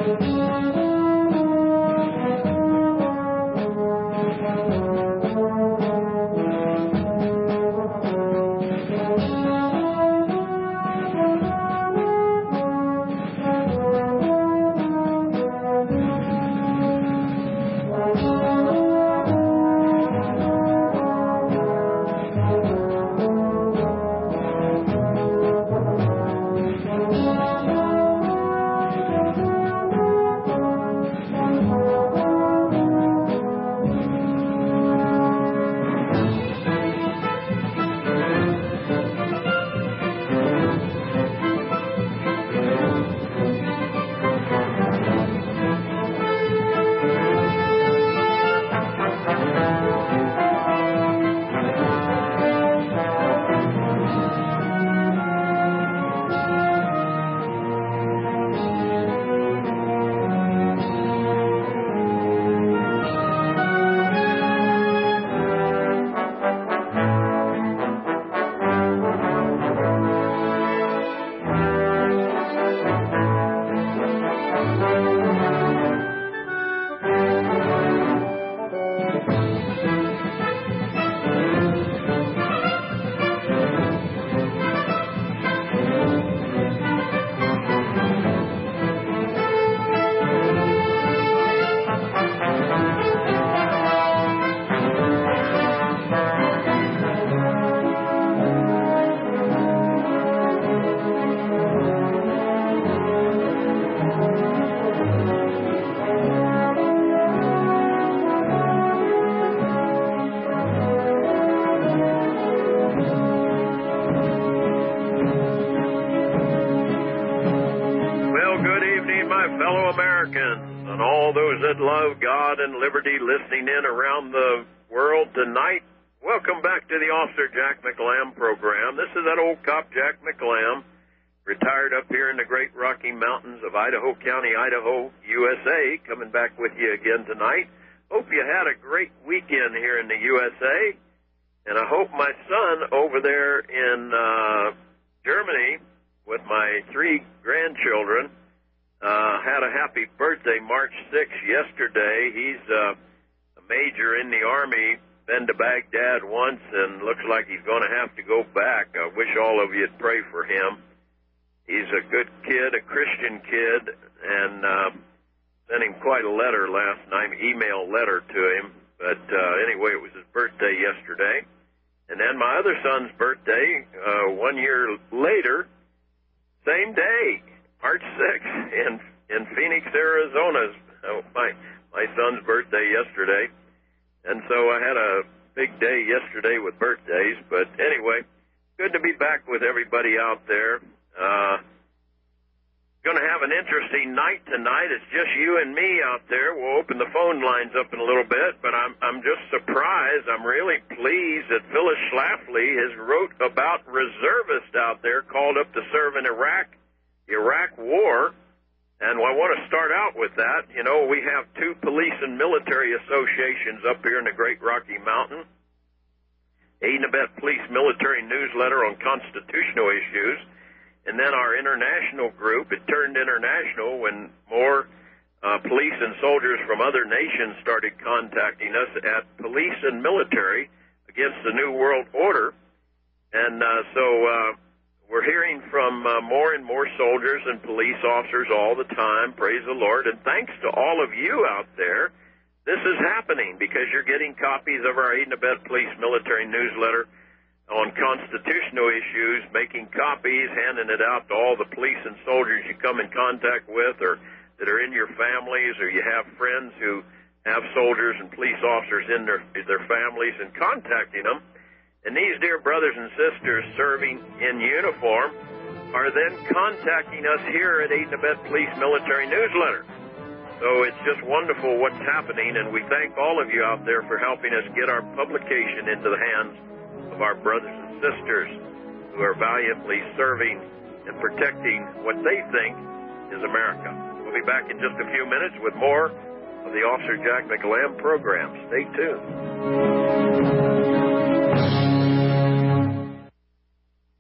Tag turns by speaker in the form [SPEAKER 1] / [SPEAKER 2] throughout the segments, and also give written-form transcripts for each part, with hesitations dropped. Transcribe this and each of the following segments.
[SPEAKER 1] Love God and liberty listening in around the world tonight. Welcome back to the Officer Jack McLam program. This is that old cop Jack McLam, retired up here in the Great Rocky Mountains of Idaho County, Idaho, USA, coming back with you again tonight. Hope you had a great weekend here in the USA, and I hope my son over there in Germany with my 3 grandchildren had a happy birthday, March 6th, yesterday. He's a major in the Army, been to Baghdad once, and looks like he's going to have to go back. I wish all of you would pray for him. He's a good kid, a Christian kid, and sent him quite a letter last night, email letter to him. But anyway, it was his birthday yesterday. And then my other son's birthday, 1 year later, same day, March 6th, in Phoenix, Arizona. My son's birthday yesterday. And so I had a big day yesterday with birthdays. But anyway, good to be back with everybody out there. Going to have an interesting night tonight. It's just you and me out there. We'll open the phone lines up in a little bit, but I'm just surprised. I'm really pleased that Phyllis Schlafly has wrote about reservists out there called up to serve in Iraq, the Iraq War. And I want to start out with that. You know, we have 2 police and military associations up here in the Great Rocky Mountain. Aid in Abet Police Military Newsletter on constitutional issues. And then our international group, it turned international when more police and soldiers from other nations started contacting us at Police and Military Against the New World Order. And so we're hearing from more and more soldiers and police officers all the time. Praise the Lord. And thanks to all of you out there, this is happening because you're getting copies of our Aid in Abet Police Military Newsletter on constitutional issues, making copies, handing it out to all the police and soldiers you come in contact with or that are in your families, or you have friends who have soldiers and police officers in their families, and contacting them. And these dear brothers and sisters serving in uniform are then contacting us here at Aid in Abet Police Military Newsletter. So it's just wonderful what's happening, and we thank all of you out there for helping us get our publication into the hands of our brothers and sisters who are valiantly serving and protecting what they think is America. We'll be back in just a few minutes with more of the Officer Jack McLam program. Stay tuned.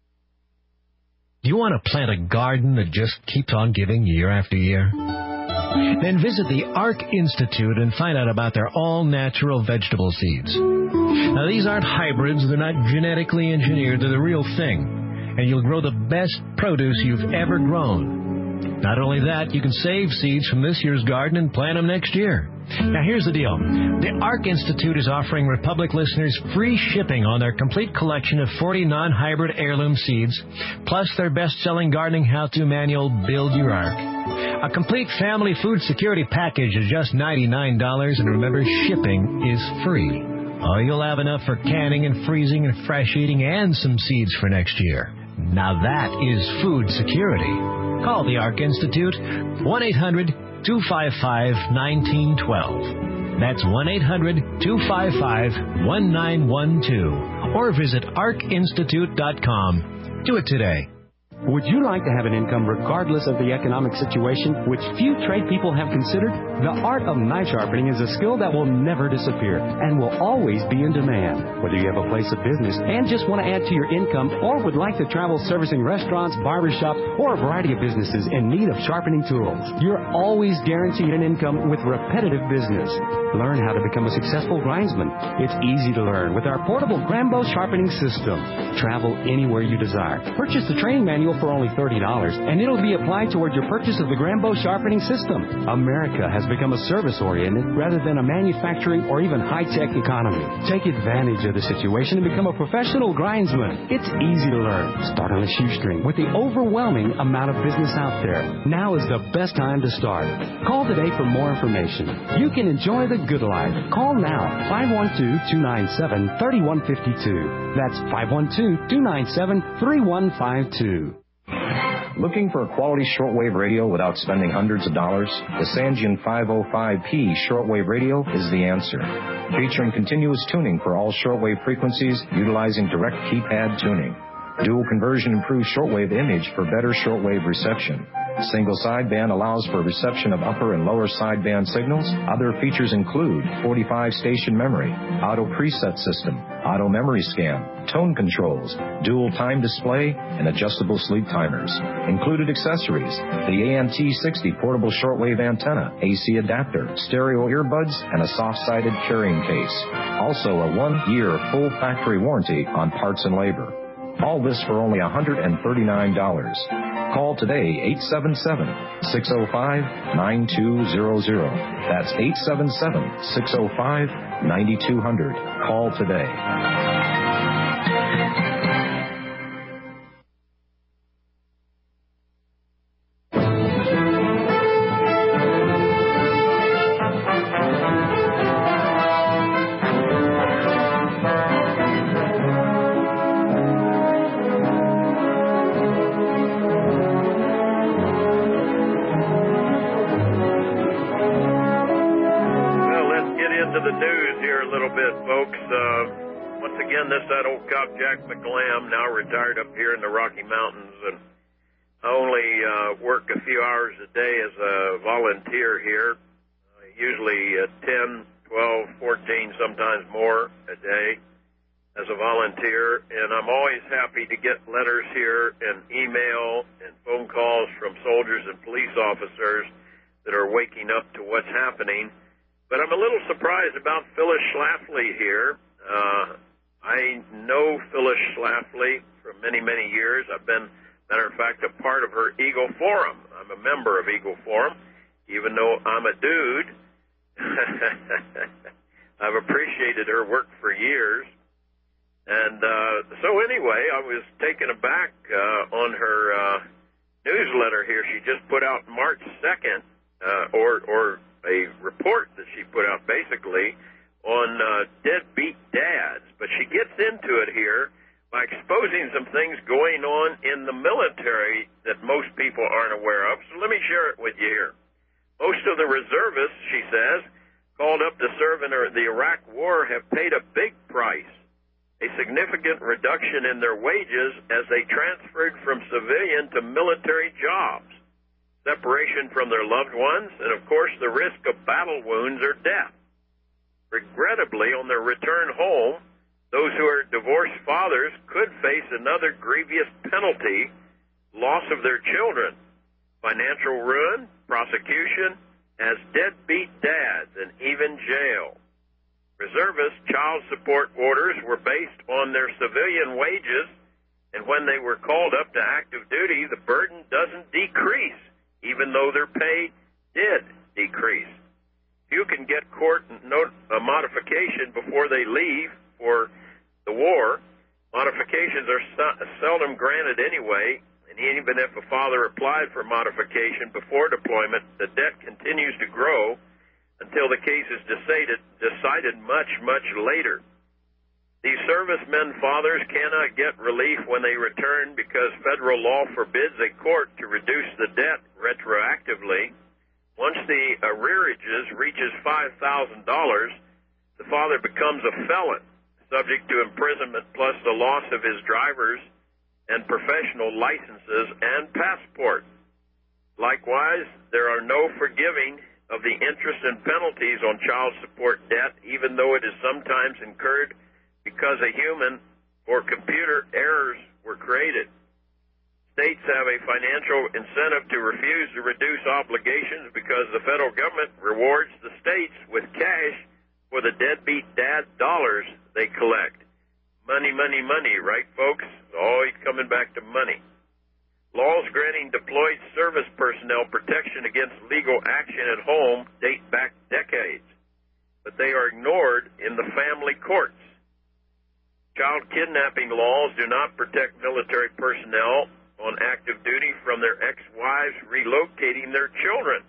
[SPEAKER 2] Do you want to plant a garden that just keeps on giving year after year? Then visit the ARC Institute and find out about their all-natural vegetable seeds. Now, these aren't hybrids. They're not genetically engineered. They're the real thing. And you'll grow the best produce you've ever grown. Not only that, you can save seeds from this year's garden and plant them next year. Now, here's the deal. The ARC Institute is offering Republic listeners free shipping on their complete collection of 40 non-hybrid heirloom seeds, plus their best-selling gardening how-to manual, Build Your Ark. A complete family food security package is just $99, and remember, shipping is free. Oh, you'll have enough for canning and freezing and fresh eating and some seeds for next year. Now that is food security. Call the ARC Institute, 1-800-255-1912. That's 1-800-255-1912. Or visit arcinstitute.com. Do it today.
[SPEAKER 3] Would you like to have an income regardless of the economic situation, which few trade people have considered? The art of knife sharpening is a skill that will never disappear and will always be in demand. Whether you have a place of business and just want to add to your income, or would like to travel servicing restaurants, barbershops, or a variety of businesses in need of sharpening tools, you're always guaranteed an income with repetitive business. Learn how to become a successful grindsman. It's easy to learn with our portable Grambo sharpening system. Travel anywhere you desire. Purchase the training manual for only $30, and it'll be applied toward your purchase of the Grambo sharpening system. America has become a service-oriented rather than a manufacturing or even high-tech economy. Take advantage of the situation and become a professional grindsman. It's easy to learn. Start on a shoestring with the overwhelming amount of business out there. Now is the best time to start. Call today for more information. You can enjoy the good life. Call now, 512-297-3152. That's 512-297-3152.
[SPEAKER 4] Looking for a quality shortwave radio without spending hundreds of dollars? The Sangean 505P shortwave radio is the answer. Featuring continuous tuning for all shortwave frequencies utilizing direct keypad tuning. Dual conversion improves shortwave image for better shortwave reception. Single sideband allows for reception of upper and lower sideband signals. Other features include 45-station memory, auto preset system, auto memory scan, tone controls, dual time display, and adjustable sleep timers. Included accessories: the ANT60 portable shortwave antenna, AC adapter, stereo earbuds, and a soft-sided carrying case. Also a 1-year full factory warranty on parts and labor. All this for only $139. Call today, 877-605-9200. That's 877-605-9200. Call today.
[SPEAKER 1] That old cop Jack McLam, now retired up here in the Rocky Mountains, and I only work a few hours a day as a volunteer here, usually 10, 12, 14, sometimes more a day as a volunteer, and I'm always happy to get letters here and email and phone calls from soldiers and police officers that are waking up to what's happening. But I'm a little surprised about Phyllis Schlafly here. I know Phyllis Schlafly for many, many years. I've been, matter of fact, a part of her Eagle Forum. I'm a member of Eagle Forum, even though I'm a dude. I've appreciated her work for years. And so anyway, I was taken aback on her newsletter here. She just put out March 2nd, or a report that she put out basically on deadbeat dads, but she gets into it here by exposing some things going on in the military that most people aren't aware of. So let me share it with you here. Most of the reservists, she says, called up to serve in the Iraq War have paid a big price, a significant reduction in their wages as they transferred from civilian to military jobs, separation from their loved ones, and of course the risk of battle wounds or death. Regrettably, on their return home, those who are divorced fathers could face another grievous penalty, loss of their children, financial ruin, prosecution, as deadbeat dads and even jail. Reservist child support orders were based on their civilian wages, and when they were called up to active duty, the burden doesn't decrease, even though their pay did decrease. You can get court modification before they leave for the war. Modifications are seldom granted anyway, and even if a father applied for modification before deployment, the debt continues to grow until the case is decided much, much later. These servicemen fathers cannot get relief when they return because federal law forbids a court to reduce the debt retroactively. Once the arrearages reaches $5,000, the father becomes a felon, subject to imprisonment plus the loss of his driver's and professional licenses and passport. Likewise, there are no forgiving of the interest and penalties on child support debt, even though it is sometimes incurred because a human or computer errors were created. States have a financial incentive to refuse to reduce obligations because the federal government rewards the states with cash for the deadbeat dad dollars they collect. Money, money, money, right, folks? It's always coming back to money. Laws granting deployed service personnel protection against legal action at home date back decades, but they are ignored in the family courts. Child kidnapping laws do not protect military personnel on active duty from their ex-wives relocating their children.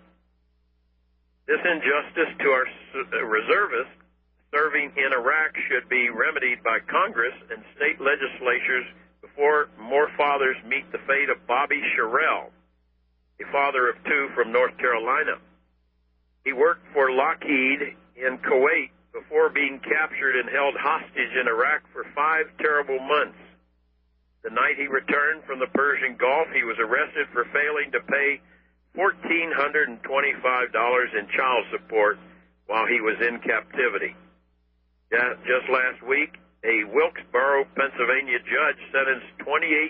[SPEAKER 1] This injustice to our reservists serving in Iraq should be remedied by Congress and state legislatures before more fathers meet the fate of Bobby Sherrill, a father of two from North Carolina. He worked for Lockheed in Kuwait before being captured and held hostage in Iraq for 5 terrible months. The night he returned from the Persian Gulf, he was arrested for failing to pay $1,425 in child support while he was in captivity. Just last week, a Wilkesboro, Pennsylvania judge sentenced 28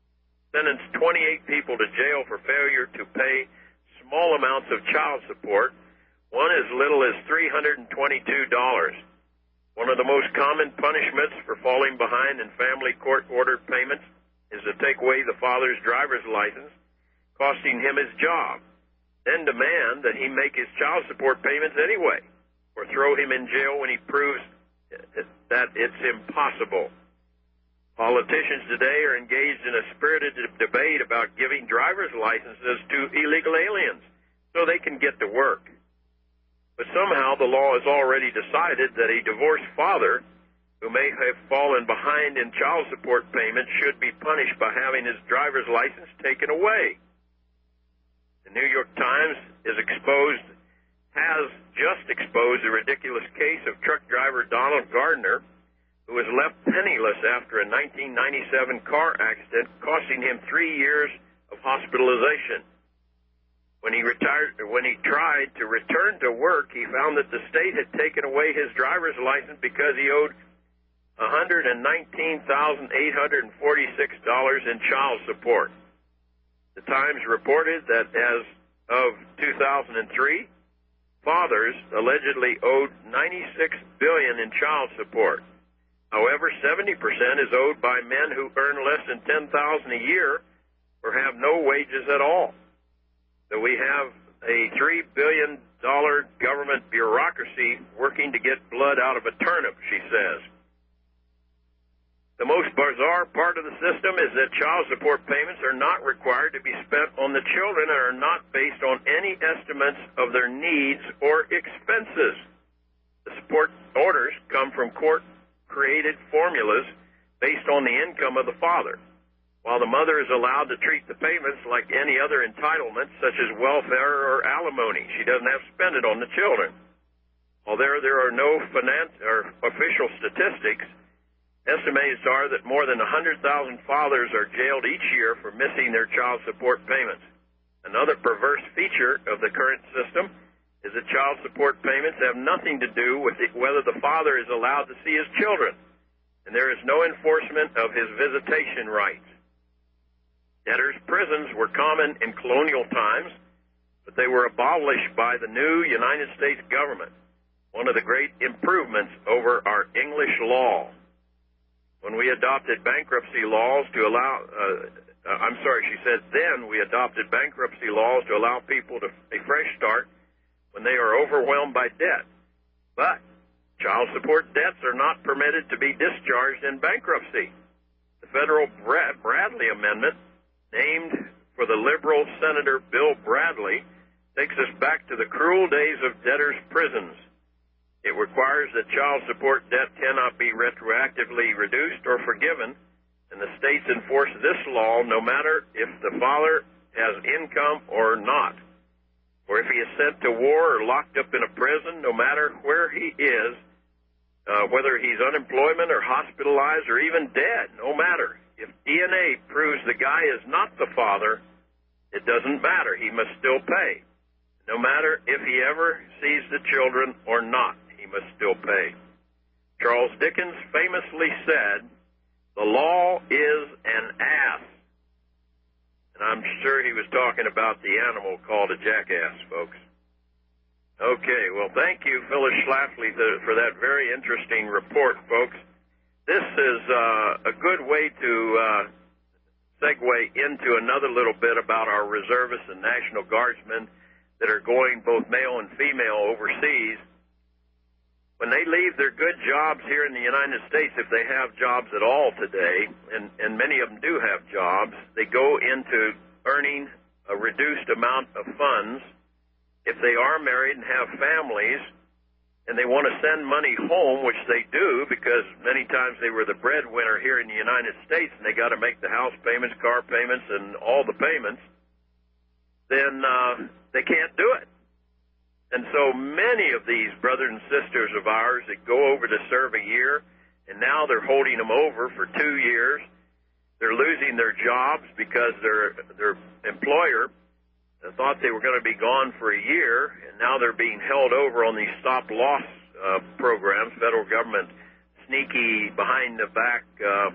[SPEAKER 1] people to jail for failure to pay small amounts of child support, one as little as $322. One of the most common punishments for falling behind in family court-ordered payments is to take away the father's driver's license, costing him his job, then demand that he make his child support payments anyway, or throw him in jail when he proves that it's impossible. Politicians today are engaged in a spirited debate about giving driver's licenses to illegal aliens so they can get to work. But somehow the law has already decided that a divorced father who may have fallen behind in child support payments should be punished by having his driver's license taken away. The New York Times has just exposed the ridiculous case of truck driver Donald Gardner, who was left penniless after a 1997 car accident, costing him 3 years of hospitalization. When he tried to return to work, he found that the state had taken away his driver's license because he owed $119,846 in child support. The Times reported that as of 2003, fathers allegedly owed $96 billion in child support. However, 70% is owed by men who earn less than $10,000 a year or have no wages at all. So we have a $3 billion government bureaucracy working to get blood out of a turnip, she says. The most bizarre part of the system is that child support payments are not required to be spent on the children and are not based on any estimates of their needs or expenses. The support orders come from court-created formulas based on the income of the father, while the mother is allowed to treat the payments like any other entitlements, such as welfare or alimony. She doesn't have to spend it on the children. Although there are no official statistics, estimates are that more than 100,000 fathers are jailed each year for missing their child support payments. Another perverse feature of the current system is that child support payments have nothing to do with whether the father is allowed to see his children, and there is no enforcement of his visitation rights. Debtors' prisons were common in colonial times, but but they were abolished by the new United States government, one of the great improvements over our English law. When we adopted bankruptcy laws to allow, she said, then we adopted bankruptcy laws to allow people to a fresh start when they are overwhelmed by debt. But child support debts are not permitted to be discharged in bankruptcy. The federal Bradley Amendment, named for the liberal Senator Bill Bradley, takes us back to the cruel days of debtors' prisons. It requires that child support debt cannot be retroactively reduced or forgiven, and the states enforce this law no matter if the father has income or not, or if he is sent to war or locked up in a prison, no matter where he is, whether he's unemployment or hospitalized or even dead, no matter. If DNA proves the guy is not the father, it doesn't matter. He must still pay. No matter if he ever sees the children or not, he must still pay. Charles Dickens famously said, "The law is an ass." And I'm sure he was talking about the animal called a jackass, folks. Okay, well, thank you, Phyllis Schlafly, for that very interesting report, folks. This is a good way to segue into another little bit about our reservists and National Guardsmen that are going, both male and female, overseas. When they leave their good jobs here in the United States, if they have jobs at all today, and many of them do have jobs, they go into earning a reduced amount of funds. If they are married and have families, and they want to send money home, which they do, because many times they were the breadwinner here in the United States, and they got to make the house payments, car payments, and all the payments, then they can't do it. And so many of these brothers and sisters of ours that go over to serve a year, and now they're holding them over for 2 years, they're losing their jobs because their employer thought they were going to be gone for a year, and now they're being held over on these stop-loss programs, federal government sneaky, behind-the-back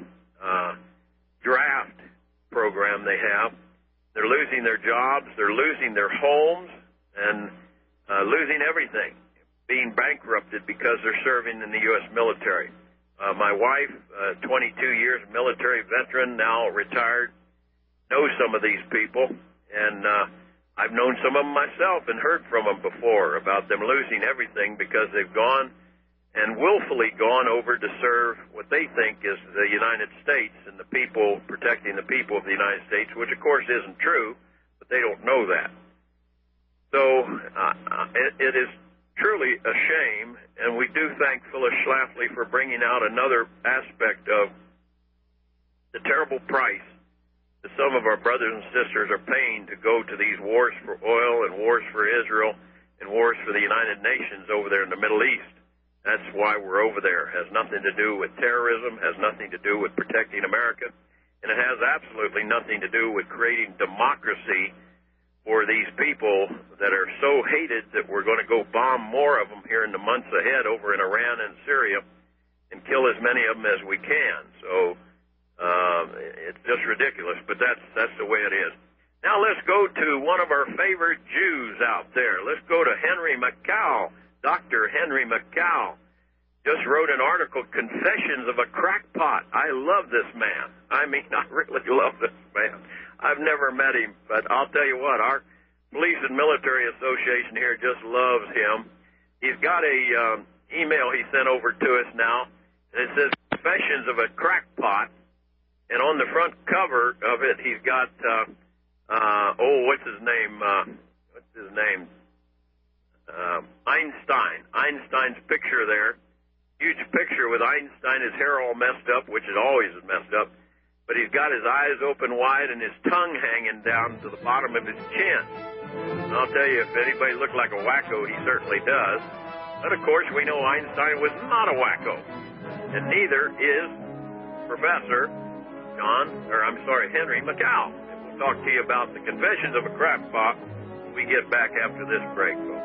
[SPEAKER 1] draft program they have. They're losing their jobs, they're losing their homes, and losing everything, being bankrupted because they're serving in the U.S. military. My wife, 22 years military veteran, now retired, knows some of these people, and I've known some of them myself and heard from them before about them losing everything because they've gone and willfully gone over to serve what they think is the United States and the people, protecting the people of the United States, which of course isn't true, but they don't know that. So it is truly a shame, and we do thank Phyllis Schlafly for bringing out another aspect of the terrible price that some of our brothers and sisters are paying to go to these wars for oil and wars for Israel and wars for the United Nations over there in the Middle East. That's why we're over there. It has nothing to do with terrorism, has nothing to do with protecting America, and it has absolutely nothing to do with creating democracy for these people that are so hated that we're going to go bomb more of them here in the months ahead over in Iran and Syria and kill as many of them as we can. So it's just ridiculous, but that's the way it is. Now let's go to one of our favorite Jews out there. Let's go to Henry Makow. Dr. Henry Makow just wrote an article, Confessions of a Crackpot. I love this man. I mean, I really love this man. I've never met him, but I'll tell you what, our Police and Military Association here just loves him. He's got a email he sent over to us now, and it says Confessions of a Crackpot. And on the front cover of it, he's got, what's his name? Einstein. Einstein's picture there. Huge picture with Einstein, his hair all messed up, which it always is messed up. But he's got his eyes open wide and his tongue hanging down to the bottom of his chin. And I'll tell you, if anybody looked like a wacko, he certainly does. But, of course, we know Einstein was not a wacko. And neither is Professor Henry Makow. And we'll talk to you about the Confessions of a Crackpot when we get back after this break, folks.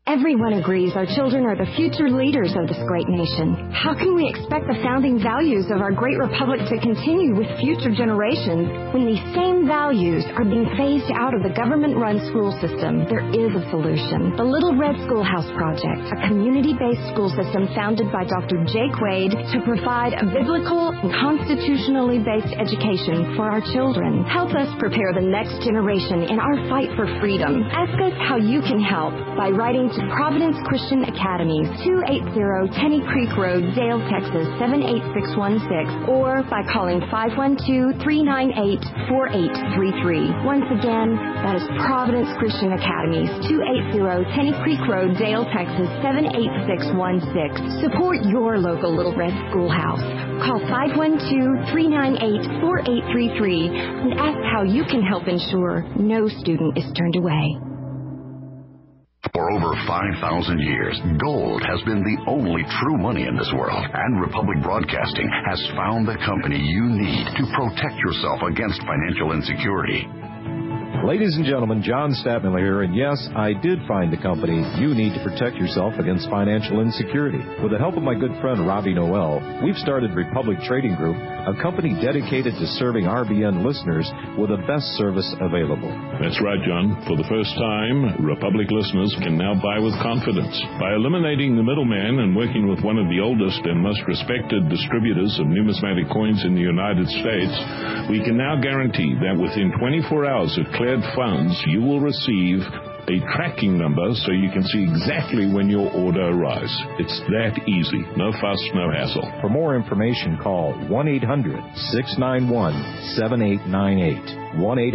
[SPEAKER 5] Everyone agrees our children are the future leaders of this great nation. How can we expect the founding values of our great republic to continue with future generations when these same values are being phased out of the government-run school system? There is a solution. The Little Red Schoolhouse Project, a community-based school system founded by Dr. Jake Wade to provide a biblical and constitutionally based education for our children. Help us prepare the next generation in our fight for freedom. Ask us how you can help by writing to Providence Christian Academies, 280 Tenny Creek Road, Dale, Texas, 78616, or by calling 512-398-4833. Once again, that is Providence Christian Academies, 280 Tenny Creek Road, Dale, Texas, 78616. Support your local Little Red Schoolhouse. Call 512-398-4833 and ask how you can help ensure no student is turned away.
[SPEAKER 6] For over 5,000 years, gold has been the only true money in this world, and Republic Broadcasting has found the company you need to protect yourself against financial insecurity.
[SPEAKER 4] Ladies and gentlemen, John Stadtmiller here, and yes, I did find the company you need to protect yourself against financial insecurity. With the help of my good friend Robbie Noel, we've started Republic Trading Group, a company dedicated to serving RBN listeners with the best service available.
[SPEAKER 7] That's right, John. For the first time, Republic listeners can now buy with confidence. By eliminating the middleman and working with one of the oldest and most respected distributors of numismatic coins in the United States, we can now guarantee that within 24 hours of cleared funds, you will receive a tracking number so you can see exactly when your order arrives. It's that easy. No fuss, no hassle.
[SPEAKER 4] For more information, call 1-800-691-7898.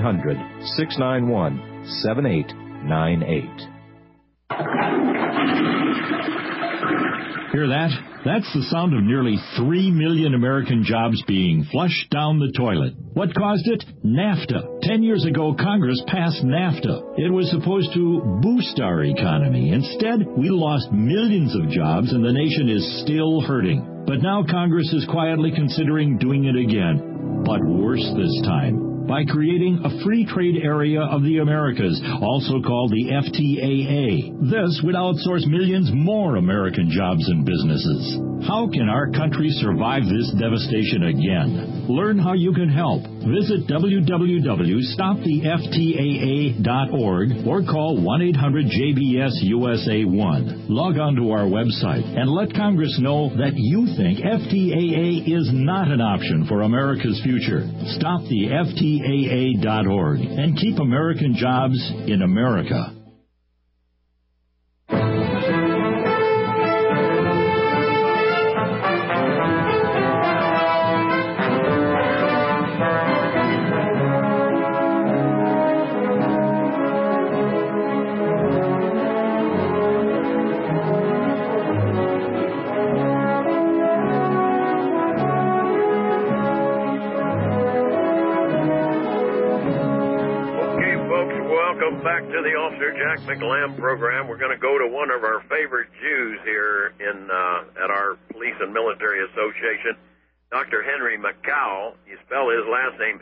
[SPEAKER 4] 1-800-691-7898.
[SPEAKER 8] Hear that? That's the sound of nearly 3 million American jobs being flushed down the toilet. What caused it? NAFTA. 10 years ago, Congress passed NAFTA. It was supposed to boost our economy. Instead, we lost millions of jobs, and the nation is still hurting. But now Congress is quietly considering doing it again, but worse this time, by creating a free trade area of the Americas, also called the FTAA. This would outsource millions more American jobs and businesses. How can our country survive this devastation again? Learn how you can help. Visit www.stoptheftaa.org or call 1-800-JBS-USA1. Log on to our website and let Congress know that you think FTAA is not an option for America's future. StopTheFTAA.org and keep American jobs in America.
[SPEAKER 1] McLam program. We're going to go to one of our favorite Jews here at our Police and Military Association, Dr. Henry Makow. You spell his last name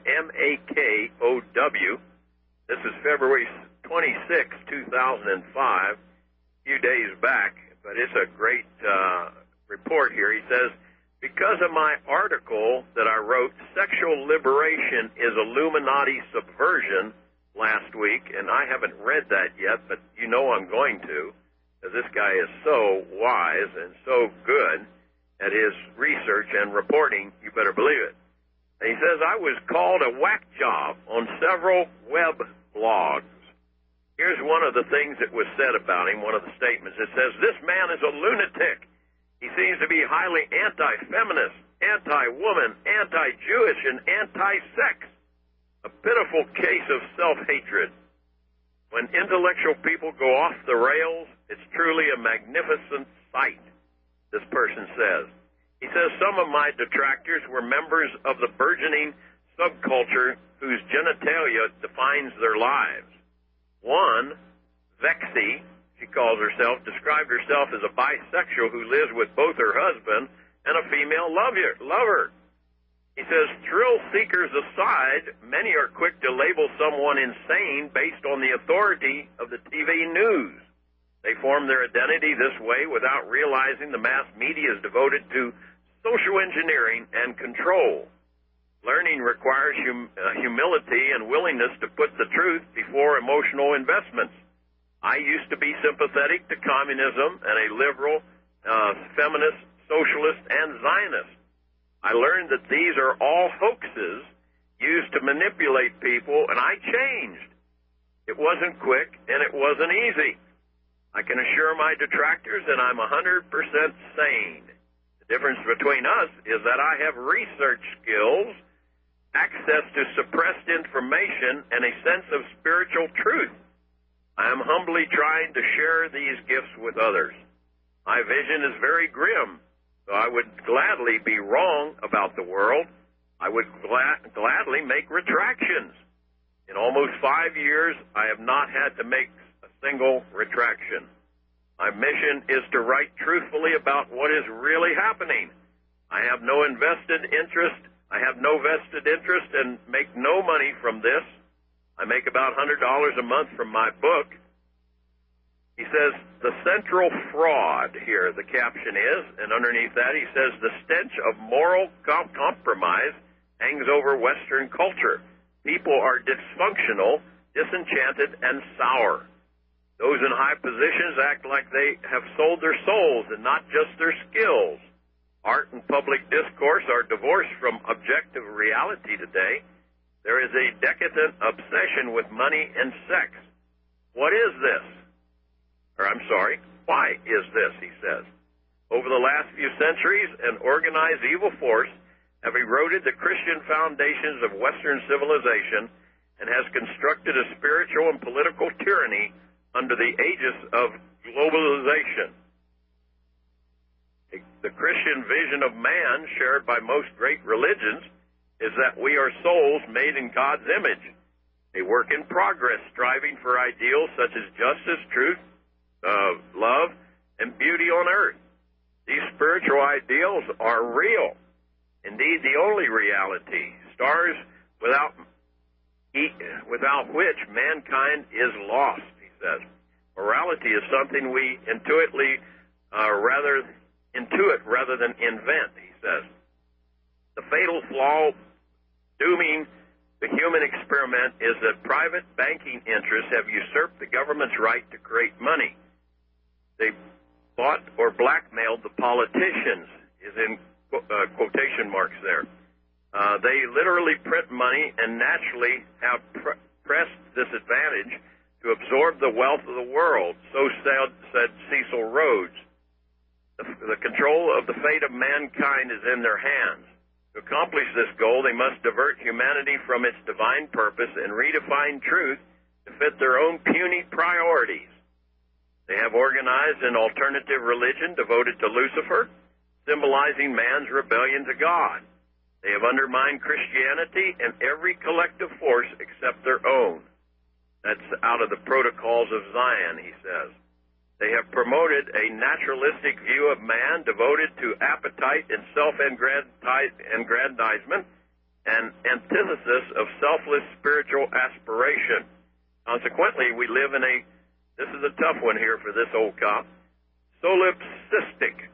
[SPEAKER 1] M-A-K-O-W. This is February 26, 2005, a few days back, but it's a great report here. He says, because of my article that I wrote, Sexual Liberation is Illuminati Subversion, last week, and I haven't read that yet, but you know I'm going to, because this guy is so wise and so good at his research and reporting, you better believe it. And he says, I was called a whack job on several web blogs. Here's one of the things that was said about him, one of the statements. It says, this man is a lunatic. He seems to be highly anti-feminist, anti-woman, anti-Jewish, and anti-sex. A pitiful case of self-hatred. When intellectual people go off the rails, it's truly a magnificent sight, this person says. He says some of my detractors were members of the burgeoning subculture whose genitalia defines their lives. One, Vexy, she calls herself, described herself as a bisexual who lives with both her husband and a female lover. He says, thrill seekers aside, many are quick to label someone insane based on the authority of the TV news. They form their identity this way without realizing the mass media is devoted to social engineering and control. Learning requires humility and willingness to put the truth before emotional investments. I used to be sympathetic to communism and a liberal, feminist, socialist, and Zionist. I learned that these are all hoaxes used to manipulate people, and I changed. It wasn't quick, and it wasn't easy. I can assure my detractors that I'm 100% sane. The difference between us is that I have research skills, access to suppressed information, and a sense of spiritual truth. I am humbly trying to share these gifts with others. My vision is very grim, so I would gladly be wrong about the world. I would gladly make retractions. In almost 5 years, I have not had to make a single retraction. My mission is to write truthfully about what is really happening. I have no vested interest and make no money from this. I make about $100 a month from my book. He says, the central fraud here, the caption is, and underneath that he says, the stench of moral compromise hangs over Western culture. People are dysfunctional, disenchanted, and sour. Those in high positions act like they have sold their souls and not just their skills. Art and public discourse are divorced from objective reality today. There is a decadent obsession with money and sex. What is this? Why is this, he says. Over the last few centuries, an organized evil force have eroded the Christian foundations of Western civilization and has constructed a spiritual and political tyranny under the aegis of globalization. The Christian vision of man, shared by most great religions, is that we are souls made in God's image, a work in progress striving for ideals such as justice, truth, love, and beauty on earth. These spiritual ideals are real, indeed the only reality, stars without which mankind is lost, he says. Morality is something we intuit rather than invent, he says. The fatal flaw dooming the human experiment is that private banking interests have usurped the government's right to create money. They bought or blackmailed the politicians, is in quotation marks there. They literally print money and naturally have pressed this advantage to absorb the wealth of the world, so said Cecil Rhodes. The control of the fate of mankind is in their hands. To accomplish this goal, they must divert humanity from its divine purpose and redefine truth to fit their own puny priorities. They have organized an alternative religion devoted to Lucifer, symbolizing man's rebellion to God. They have undermined Christianity and every collective force except their own. That's out of the Protocols of Zion, he says. They have promoted a naturalistic view of man devoted to appetite and self-aggrandizement and antithesis of selfless spiritual aspiration. Consequently, we live in this is a tough one here for this old cop, solipsistic.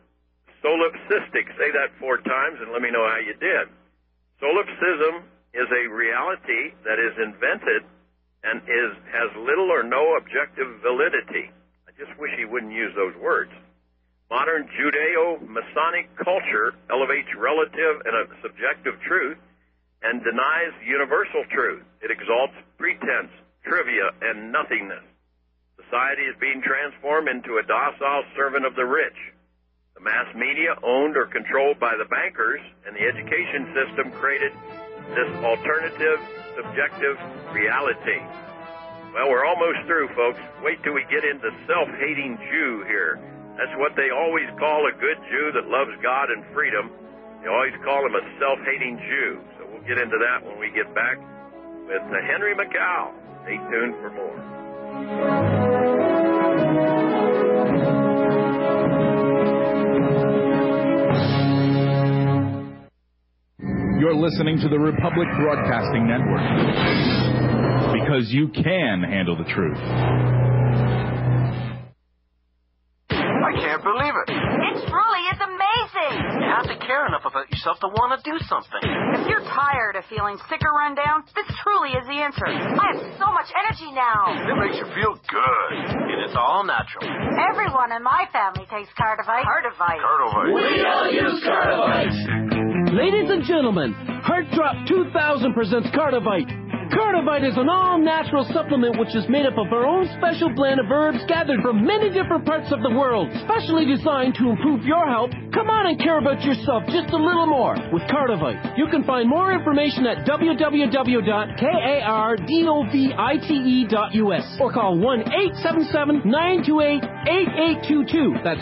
[SPEAKER 1] Say that 4 times and let me know how you did. Solipsism is a reality that is invented and has little or no objective validity. I just wish he wouldn't use those words. Modern Judeo-Masonic culture elevates relative and subjective truth and denies universal truth. It exalts pretense, trivia, and nothingness. Society is being transformed into a docile servant of the rich. The mass media, owned or controlled by the bankers, and the education system created this alternative, subjective reality. Well, we're almost through, folks. Wait till we get into self-hating Jew here. That's what they always call a good Jew that loves God and freedom. They always call him a self-hating Jew. So we'll get into that when we get back with Henry McCow. Stay tuned for more.
[SPEAKER 9] You're listening to the Republic Broadcasting Network. Because you can handle the truth.
[SPEAKER 10] can't believe it.
[SPEAKER 11] It truly is amazing.
[SPEAKER 10] You have to care enough about yourself to want to do something.
[SPEAKER 11] If you're tired of feeling sick or run down, this truly is the answer. I have so much energy now.
[SPEAKER 10] It makes you feel good. And it's all natural.
[SPEAKER 11] Everyone in my family takes Cardivite. Cardivite.
[SPEAKER 10] We
[SPEAKER 12] all use Cardivite.
[SPEAKER 13] Ladies and gentlemen, Heart Drop 2000 presents Cardivite. Cardivite is an all-natural supplement which is made up of our own special blend of herbs gathered from many different parts of the world, specially designed to improve your health. Come on and care about yourself just a little more with Cardivite. You can find more information at www.kardovite.us or call 1-877-928-8822. That's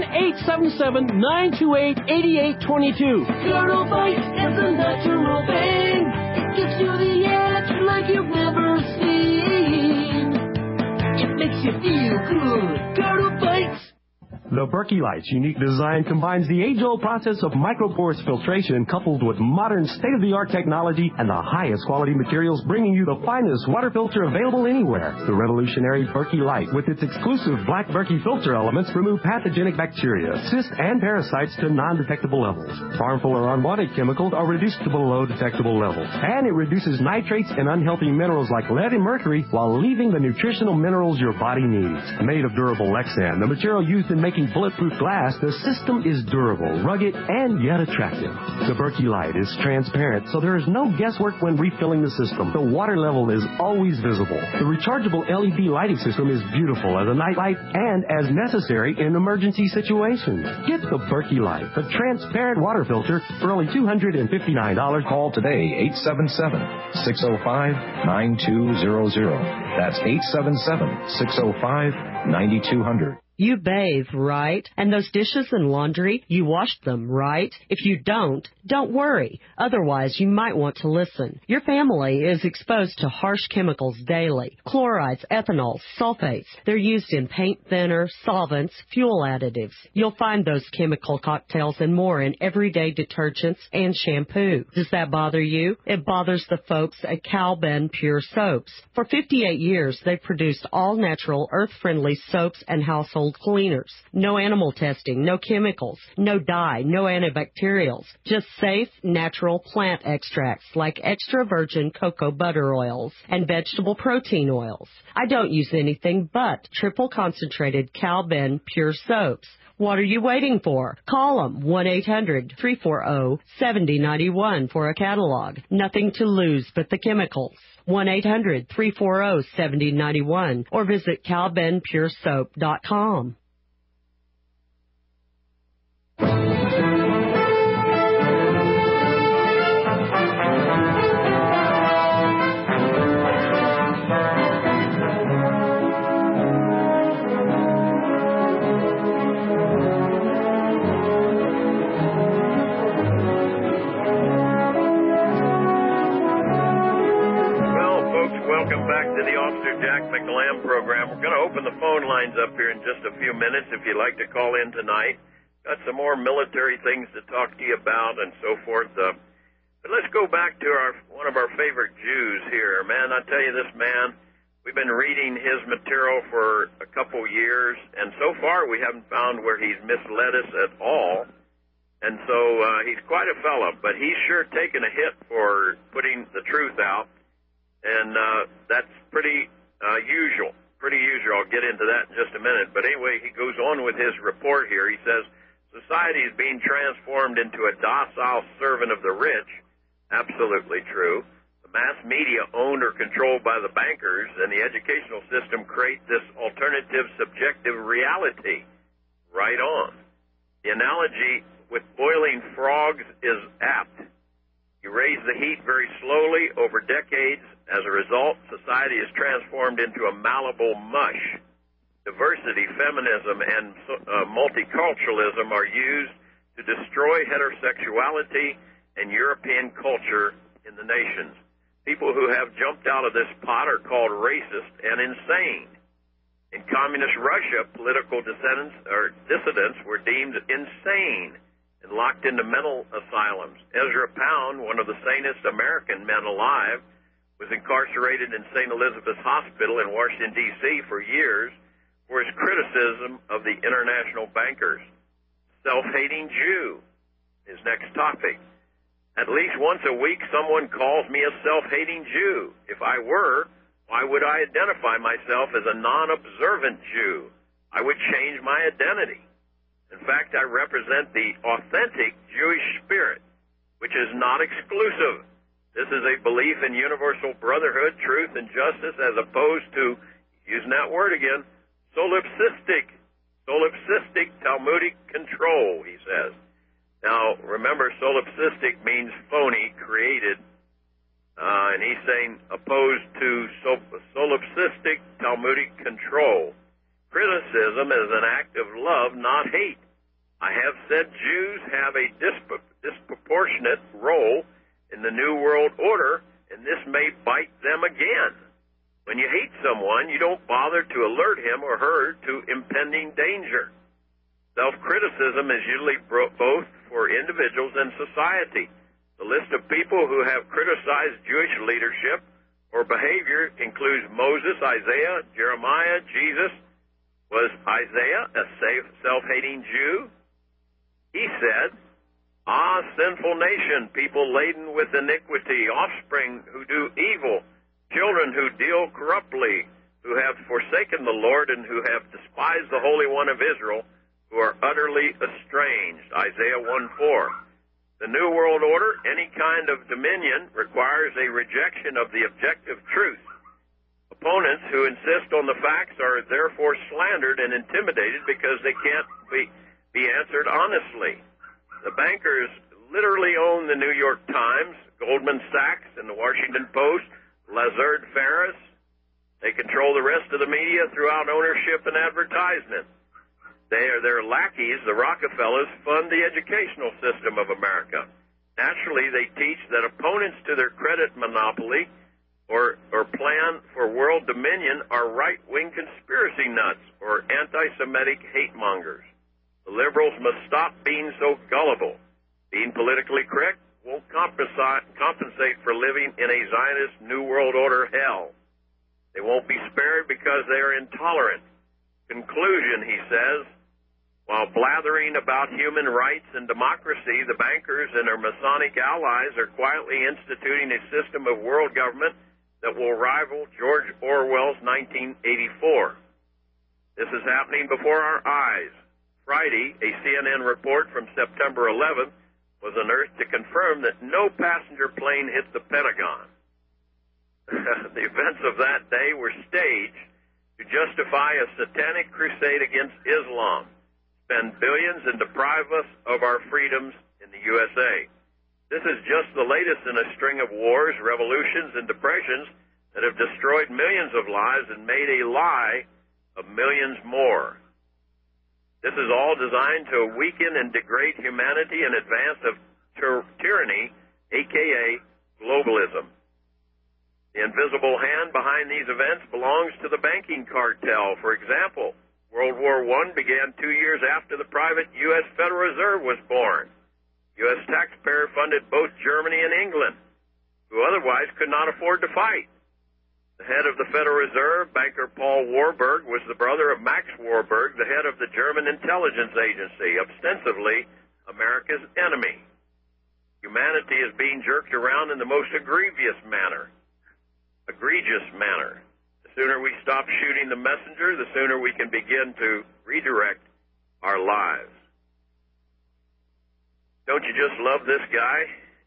[SPEAKER 13] 1-877-928-8822.
[SPEAKER 12] Cardivite is a natural thing. It gives you the edge like you've never seen. It makes you feel good. Cardivite.
[SPEAKER 14] The Berkey Light's unique design combines the age-old process of microporous filtration coupled with modern state-of-the-art technology and the highest quality materials, bringing you the finest water filter available anywhere. The revolutionary Berkey Light, with its exclusive black Berkey filter elements, remove pathogenic bacteria, cysts, and parasites to non-detectable levels. Harmful or unwanted chemicals are reduced to below detectable levels. And it reduces nitrates and unhealthy minerals like lead and mercury while leaving the nutritional minerals your body needs. Made of durable Lexan, the material used in making bulletproof glass, the system is durable, rugged, and yet attractive. The Berkey Light is transparent, so there is no guesswork when refilling the system. The water level is always visible. The rechargeable LED lighting system is beautiful as a night light and as necessary in emergency situations. Get the Berkey Light, the transparent water filter, for only $259.
[SPEAKER 4] Call today, 877-605-9200. That's 877-605-9200.
[SPEAKER 15] You bathe, right? And those dishes and laundry, you washed them, right? If you don't worry. Otherwise, you might want to listen. Your family is exposed to harsh chemicals daily. Chlorides, ethanol, sulfates. They're used in paint thinner, solvents, fuel additives. You'll find those chemical cocktails and more in everyday detergents and shampoo. Does that bother you? It bothers the folks at Cal-Ben Pure Soaps. For 58 years, they've produced all-natural, earth-friendly soaps and household cleaners. No animal testing, no chemicals, no dye, no antibacterials. Just safe, natural plant extracts like extra virgin cocoa butter oils and vegetable protein oils. I don't use anything but triple concentrated Cal-Ben Pure Soaps. What are you waiting for? Call them 1-800-340-7091 for a catalog. Nothing to lose but the chemicals. 1-800-340-7091 or visit calbenpuresoap.com.
[SPEAKER 1] Welcome back to the Officer Jack McLam program. We're going to open the phone lines up here in just a few minutes if you'd like to call in tonight. Got some more military things to talk to you about and so forth. But let's go back to one of our favorite Jews here. Man, I tell you this man, we've been reading his material for a couple years, and so far we haven't found where he's misled us at all. And so he's quite a fella, but he's sure taken a hit for putting the truth out. And that's pretty usual. I'll get into that in just a minute. But anyway, he goes on with his report here. He says, society is being transformed into a docile servant of the rich. Absolutely true. The mass media owned or controlled by the bankers and the educational system create this alternative subjective reality. Right on. The analogy with boiling frogs is apt. You raise the heat very slowly over decades. As a result, society is transformed into a malleable mush. Diversity, feminism, and multiculturalism are used to destroy heterosexuality and European culture in the nations. People who have jumped out of this pot are called racist and insane. In communist Russia, political dissidents were deemed insane and locked into mental asylums. Ezra Pound, one of the sanest American men alive, was incarcerated in St. Elizabeth's Hospital in Washington, D.C. for years for his criticism of the international bankers. Self-hating Jew, his next topic. At least once a week, someone calls me a self-hating Jew. If I were, why would I identify myself as a non-observant Jew? I would change my identity. In fact, I represent the authentic Jewish spirit, which is not exclusive. This is a belief in universal brotherhood, truth, and justice, as opposed to, using that word again, solipsistic Talmudic control, he says. Now, remember, solipsistic means phony, created, and he's saying opposed to solipsistic Talmudic control. Criticism is an act of love, not hate. I have said Jews have a disproportionate role in the New World Order, and this may bite them again. When you hate someone, you don't bother to alert him or her to impending danger. Self-criticism is usually both for individuals and society. The list of people who have criticized Jewish leadership or behavior includes Moses, Isaiah, Jeremiah, Jesus. Was Isaiah a self-hating Jew? He said, "Ah, sinful nation, people laden with iniquity, offspring who do evil, children who deal corruptly, who have forsaken the Lord and who have despised the Holy One of Israel, who are utterly estranged." Isaiah 1:4. The New World Order, any kind of dominion, requires a rejection of the objective truth. Opponents who insist on the facts are therefore slandered and intimidated because they can't be answered honestly. The bankers literally own the New York Times, Goldman Sachs, and the Washington Post, Lazard Ferris. They control the rest of the media throughout ownership and advertisement. Their lackeys, the Rockefellers, fund the educational system of America. Naturally, they teach that opponents to their credit monopoly or plan for world dominion are right-wing conspiracy nuts or anti-Semitic hate-mongers. The liberals must stop being so gullible. Being politically correct won't compensate for living in a Zionist New World Order hell. They won't be spared because they are intolerant. Conclusion, he says, while blathering about human rights and democracy, the bankers and their Masonic allies are quietly instituting a system of world government that will rival George Orwell's 1984. This is happening before our eyes. Friday, a CNN report from September 11th was unearthed to confirm that no passenger plane hit the Pentagon. The events of that day were staged to justify a satanic crusade against Islam, spend billions and deprive us of our freedoms in the USA. This is just the latest in a string of wars, revolutions, and depressions that have destroyed millions of lives and made a lie of millions more. This is all designed to weaken and degrade humanity in advance of tyranny, a.k.a. globalism. The invisible hand behind these events belongs to the banking cartel. For example, World War I began 2 years after the private U.S. Federal Reserve was born. U.S. taxpayer funded both Germany and England, who otherwise could not afford to fight. The head of the Federal Reserve, banker Paul Warburg, was the brother of Max Warburg, the head of the German intelligence agency, ostensibly America's enemy. Humanity is being jerked around in the most egregious manner. The sooner we stop shooting the messenger, the sooner we can begin to redirect our lives. Don't you just love this guy?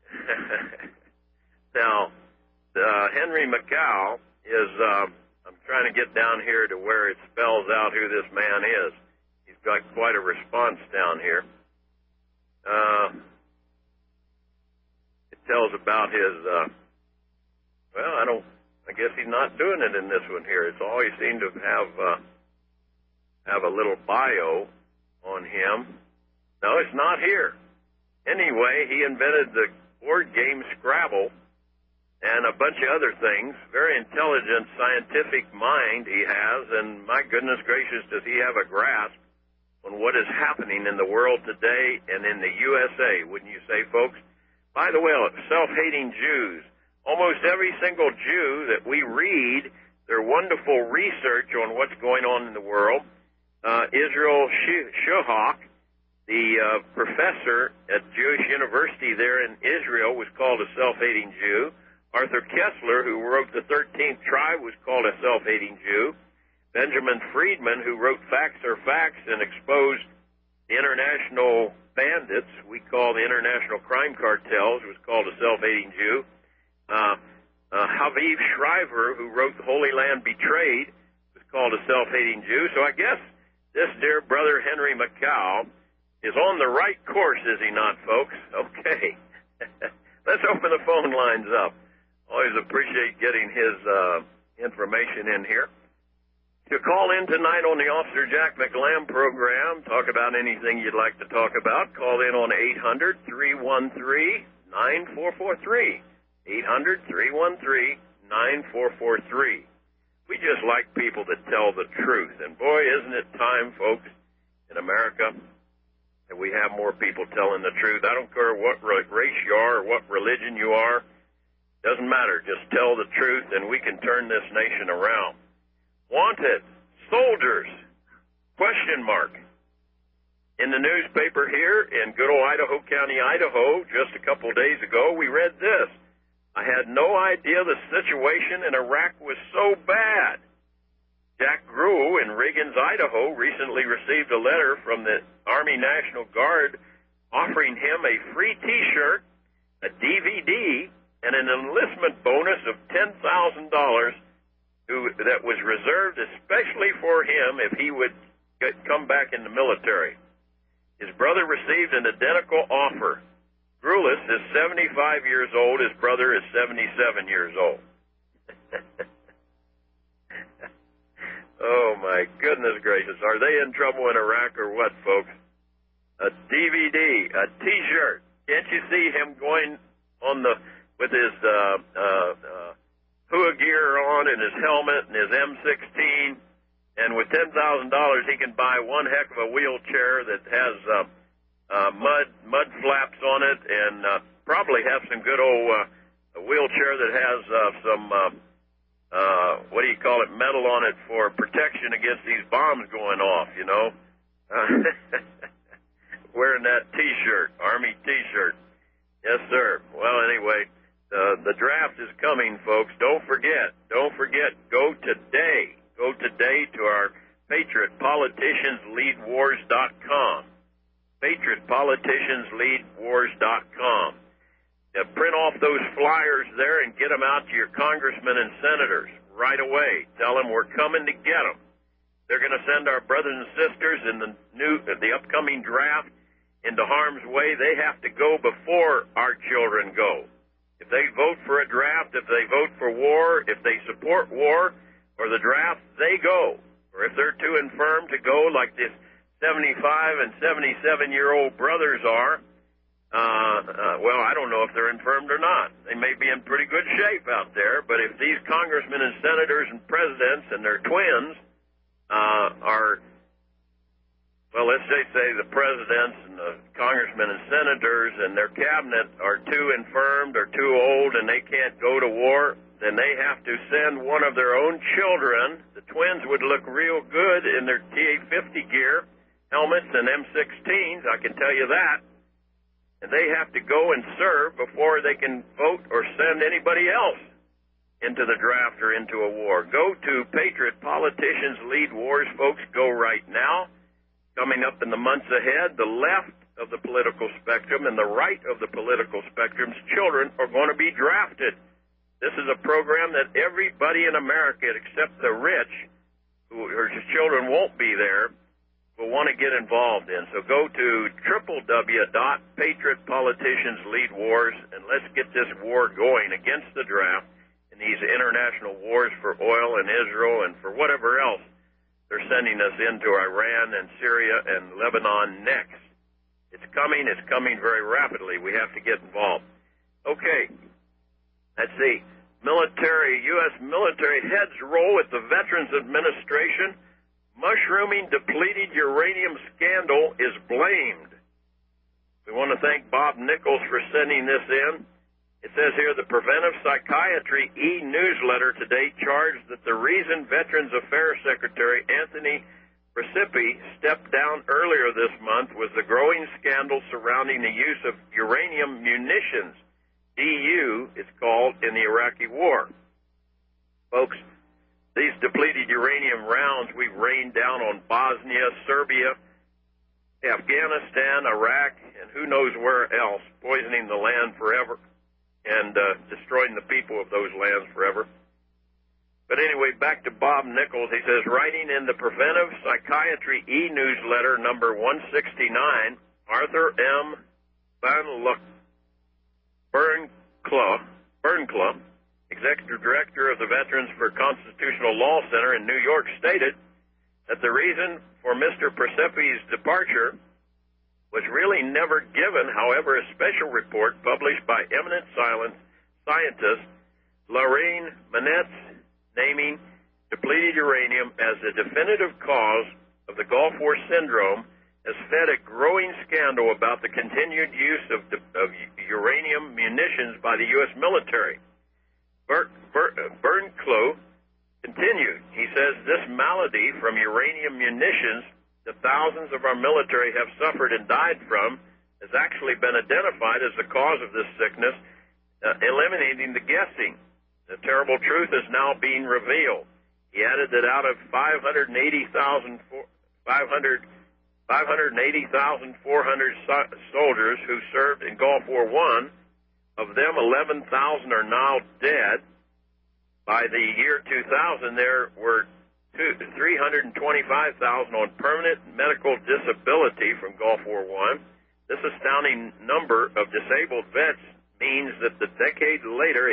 [SPEAKER 1] Now, Henry Macau is, I'm trying to get down here to where it spells out who this man is. He's got quite a response down here. It tells about his, I guess he's not doing it in this one here. It's all he seemed to have a little bio on him. No, it's not here. Anyway, he invented the board game Scrabble and a bunch of other things. Very intelligent, scientific mind he has, and my goodness gracious, does he have a grasp on what is happening in the world today and in the USA, wouldn't you say, folks? By the way, self-hating Jews. Almost every single Jew that we read their wonderful research on what's going on in the world. Israel Shuhak, the professor at Jewish University there in Israel, was called a self-hating Jew. Arthur Kessler, who wrote The 13th Tribe, was called a self-hating Jew. Benjamin Friedman, who wrote Facts Are Facts and exposed the international bandits we call the international crime cartels, was called a self-hating Jew. Haviv Shriver, who wrote The Holy Land Betrayed, was called a self-hating Jew. So I guess this dear brother Henry Macau is on the right course, is he not, folks? Okay. Let's open the phone lines up. Always appreciate getting his information in here. To call in tonight on the Officer Jack McLam program, talk about anything you'd like to talk about, call in on 800-313-9443. 800-313-9443. We just like people that tell the truth. And boy, isn't it time, folks, in America, that we have more people telling the truth. I don't care what race you are or what religion you are. Doesn't matter. Just tell the truth, and we can turn this nation around. Wanted soldiers, question mark. In the newspaper here in good old Idaho County, Idaho, just a couple days ago, we read this. I had no idea the situation in Iraq was so bad. Jack Grew in Riggins, Idaho, recently received a letter from the Army National Guard offering him a free T-shirt, a DVD, and an enlistment bonus of $10,000 that was reserved especially for him if he would come back in the military. His brother received an identical offer. Grulis is 75 years old. His brother is 77 years old. Oh, my goodness gracious. Are they in trouble in Iraq or what, folks? A DVD, a T-shirt. Can't you see him going on with his Hua gear on and his helmet and his M16, and with $10,000 he can buy one heck of a wheelchair that has mud flaps on it, and probably have some good old wheelchair that has some what do you call it, metal on it for protection against these bombs going off, you know. Wearing that T-shirt, Army T-shirt. Yes, sir. Well, anyway. The draft is coming, folks. Don't forget. Go today to our PatriotPoliticiansLeadWars.com. PatriotPoliticiansLeadWars.com. Print off those flyers there and get them out to your congressmen and senators right away. Tell them we're coming to get them. They're going to send our brothers and sisters in the upcoming draft into harm's way. They have to go before our children go. If they vote for a draft, if they vote for war, if they support war or the draft, they go. Or if they're too infirm to go, like this 75 and 77-year-old brothers are, well, I don't know if they're infirmed or not. They may be in pretty good shape out there, but if these congressmen and senators and presidents and their twins are, well, let's say the presidents and the congressmen and senators and their cabinet are too infirmed or too old and they can't go to war, then they have to send one of their own children. The twins would look real good in their TA-50 gear, helmets, and M16s, I can tell you that. And they have to go and serve before they can vote or send anybody else into the draft or into a war. Go to Patriot Politicians Lead Wars, folks. Go right now. Coming up in the months ahead, the left of the political spectrum and the right of the political spectrum's children are going to be drafted. This is a program that everybody in America, except the rich, whose children won't be there, will want to get involved in. So go to www.patriotpoliticiansleadwars and let's get this war going against the draft in these international wars for oil and Israel and for whatever else they're sending us into Iran and Syria and Lebanon next. It's coming very rapidly. We have to get involved. Okay, let's see. U.S. military heads roll at the Veterans Administration. Mushrooming depleted uranium scandal is blamed. We want to thank Bob Nichols for sending this in. It says here, the Preventive Psychiatry e-newsletter today charged that the reason Veterans Affairs Secretary Anthony Principi stepped down earlier this month was the growing scandal surrounding the use of uranium munitions, DU it's called, in the Iraqi war. Folks, these depleted uranium rounds we've rained down on Bosnia, Serbia, Afghanistan, Iraq, and who knows where else, poisoning the land forever and destroying the people of those lands forever. But anyway, back to Bob Nichols. He says, writing in the Preventive Psychiatry e-newsletter number 169, Arthur M. Bernkla, Executive Director of the Veterans for Constitutional Law Center in New York, stated that the reason for Mr. Principi's departure was really never given. However, a special report published by eminent scientist Lorraine Manetz naming depleted uranium as the definitive cause of the Gulf War syndrome has fed a growing scandal about the continued use of uranium munitions by the U.S. military. Bernkla continued. He says this malady from uranium munitions that thousands of our military have suffered and died from has actually been identified as the cause of this sickness, eliminating the guessing. The terrible truth is now being revealed. He added that out of 580,400 soldiers who served in Gulf War I, of them 11,000 are now dead. By the year 2000, there were 325,000 on permanent medical disability from Gulf War I. This astounding number of disabled vets means that a decade later,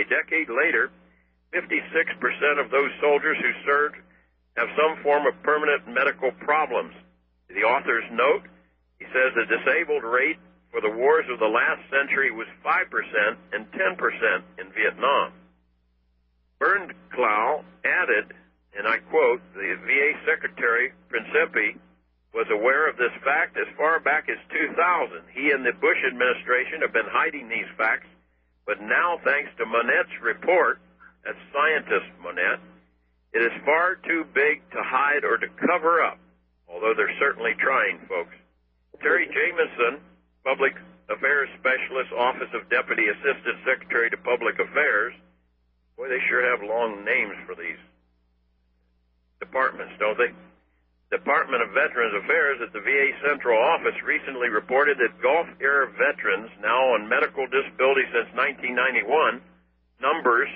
[SPEAKER 1] 56% of those soldiers who served have some form of permanent medical problems. The author's note, he says the disabled rate for the wars of the last century was 5% and 10% in Vietnam. Bernkla added, and I quote, the VA Secretary Principi was aware of this fact as far back as 2000. He and the Bush administration have been hiding these facts, but now, thanks to Monett's report, that's scientist Monett, it is far too big to hide or to cover up, although they're certainly trying, folks. Terry Jamieson, Public Affairs Specialist, Office of Deputy Assistant Secretary to Public Affairs. Boy, they sure have long names for these departments, don't they? Department of Veterans Affairs at the VA Central Office recently reported that Gulf era veterans, now on medical disability since 1991, numbers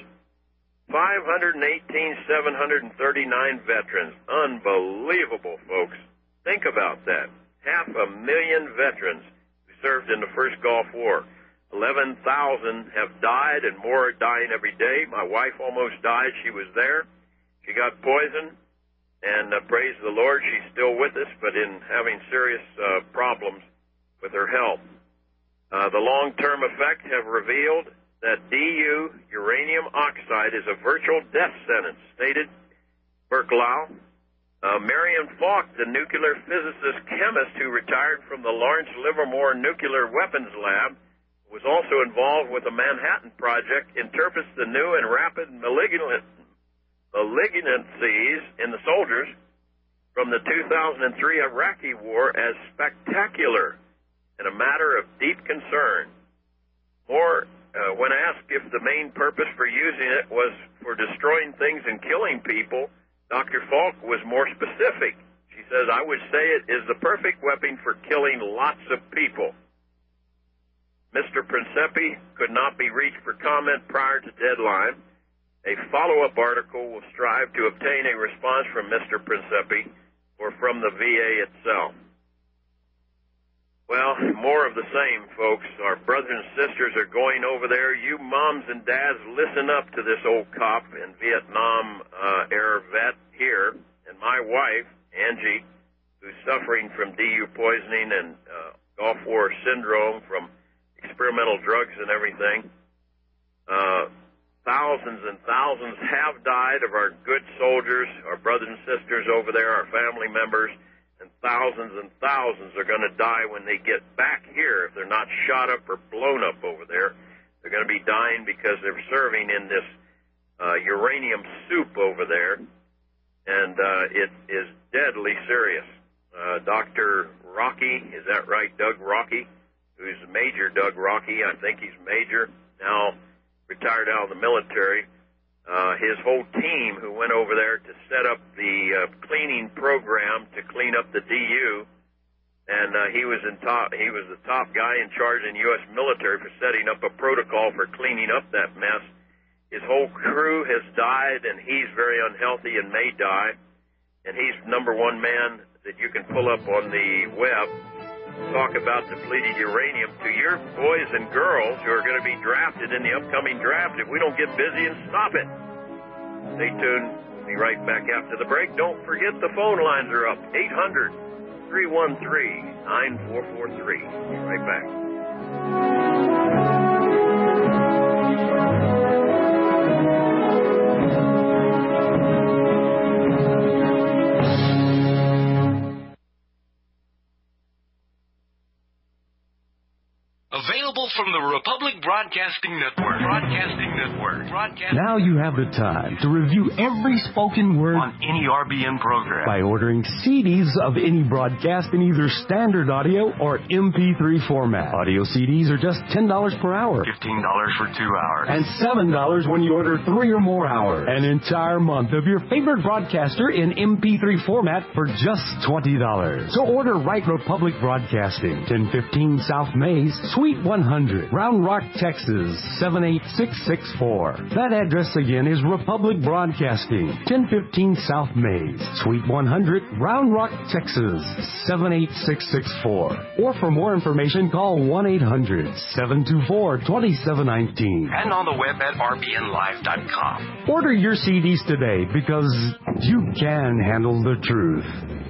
[SPEAKER 1] 518,739 veterans. Unbelievable, folks. Think about that. 500,000 veterans who served in the first Gulf War. 11,000 have died, and more are dying every day. My wife almost died. She was there. She got poisoned, and praise the Lord, she's still with us, but in having serious problems with her health. The long-term effects have revealed that DU, uranium oxide, is a virtual death sentence, stated Bernkla. Marion Falk, the nuclear physicist chemist who retired from the Lawrence Livermore Nuclear Weapons Lab, was also involved with the Manhattan Project, interprets the new and rapid malignancies in the soldiers from the 2003 Iraqi War as spectacular and a matter of deep concern. When asked if the main purpose for using it was for destroying things and killing people, Dr. Falk was more specific. She says, I would say it is the perfect weapon for killing lots of people. Mr. Principi could not be reached for comment prior to deadline. A follow-up article will strive to obtain a response from Mr. Principi or from the VA itself. Well, more of the same, folks. Our brothers and sisters are going over there. You moms and dads, listen up to this old cop and Vietnam-era vet here, and my wife, Angie, who's suffering from DU poisoning and Gulf War syndrome from experimental drugs and everything. Thousands and thousands have died of our good soldiers, our brothers and sisters over there, our family members, and thousands are going to die when they get back here if they're not shot up or blown up over there. They're They're going to be dying because they're serving in this uranium soup over there, and it is deadly serious. Dr. Rocky, is that right, Doug Rocky, who's Major Doug Rocky, I think he's Major, now retired out of the military, his whole team who went over there to set up the cleaning program to clean up the DU, and he was the top guy in charge in U.S. military for setting up a protocol for cleaning up that mess. His whole crew has died, and he's very unhealthy and may die, and he's number one man that you can pull up on the web, talk about depleted uranium to your boys and girls who are going to be drafted in the upcoming draft if we don't get busy and stop it. Stay tuned. We'll be right back after the break. Don't forget the phone lines are up. 800-313-9443. Be right back.
[SPEAKER 16] Available from the Republic Broadcasting Network.
[SPEAKER 14] Now you have the time to review every spoken word
[SPEAKER 16] on any RBN program
[SPEAKER 14] by ordering CDs of any broadcast in either standard audio or MP3 format. Audio CDs are just $10 per hour.
[SPEAKER 16] $15 for 2 hours.
[SPEAKER 14] And $7 when you order 3 or more hours. An entire month of your favorite broadcaster in MP3 format for just $20. So order right Republic Broadcasting, 1015 South Mays, Suite 100, Round Rock, Texas, 78664. That address again is Republic Broadcasting, 1015 South Mays, Suite 100, Round Rock, Texas, 78664. Or for more information, call 1-800-724-2719.
[SPEAKER 16] And on the web at rbnlive.com.
[SPEAKER 14] Order your CDs today because you can handle the truth.